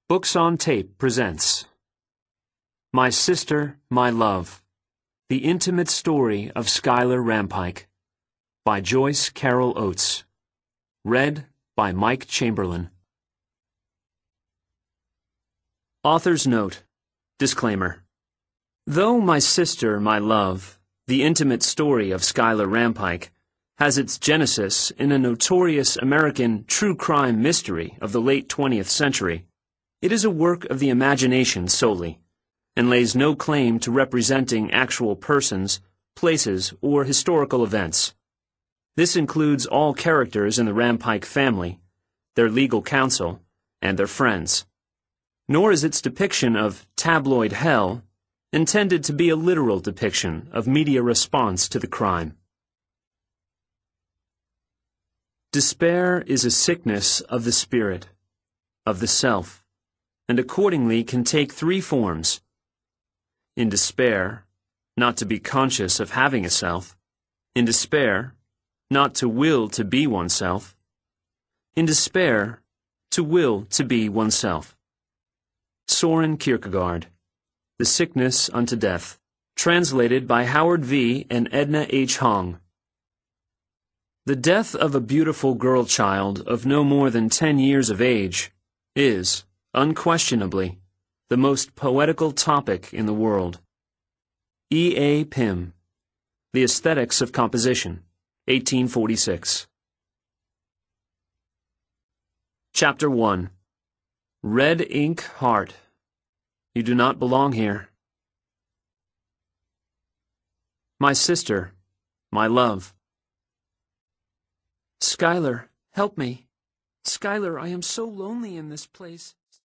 Books on Tape presents My Sister, My Love, The Intimate Story of Schuyler Rampike by Joyce Carol Oates. Read by Mike Chamberlain. Author's Note. Disclaimer. Though My Sister, My Love, The Intimate Story of Schuyler Rampike has its genesis in a notorious American true crime mystery of the late 20th century, it is a work of the imagination solely, and lays no claim to representing actual persons, places, or historical events. This includes all characters in the Rampike family, their legal counsel, and their friends. Nor is its depiction of tabloid hell intended to be a literal depiction of media response to the crime. Despair is a sickness of the spirit, of the self, and accordingly can take three forms. In despair, not to be conscious of having a self. In despair, not to will to be oneself. In despair, to will to be oneself. Soren Kierkegaard, The Sickness unto Death, translated by Howard V. and Edna H. Hong. The death of a beautiful girl child of no more than 10 years of age is, unquestionably, the most poetical topic in the world. E. A. Pym, The Aesthetics of Composition, 1846. Chapter 1. Red Ink Heart. You do not belong here. My sister, my love. Schuyler, help me. Schuyler, I am so lonely in this place.